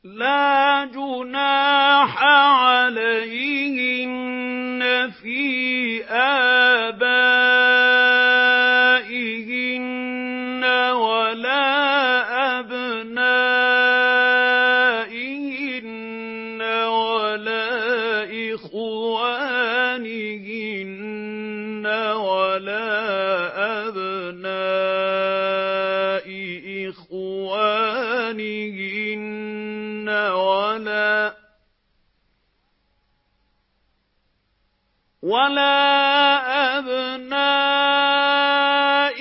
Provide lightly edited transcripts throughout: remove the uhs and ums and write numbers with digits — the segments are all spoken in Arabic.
لَّا جُنَاحَ عَلَيْهِنَّ فِي آبَائِهِنَّ وَلَا أَبْنَائِهِنَّ وَلَا إِخْوَانِهِنَّ وَلَا أَبْنَاءِ إِخْوَانِهِنَّ وَلَا أَبْنَاءِ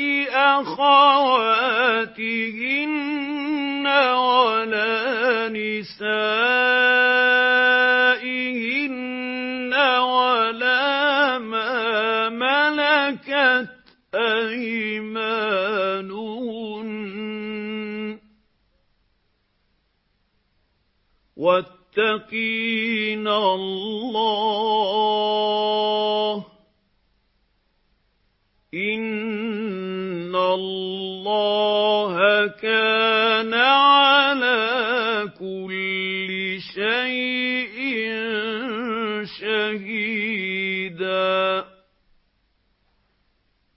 أَخَوَاتِهِنَّ وَلَا نِسَائِهِنَّ وَلَا مَا مَلَكَتْ أَيْمَانُهُنَّ ۗ وَاتَّقِينَ اللَّهَ ۚ إِنَّ اللَّهَ كَانَ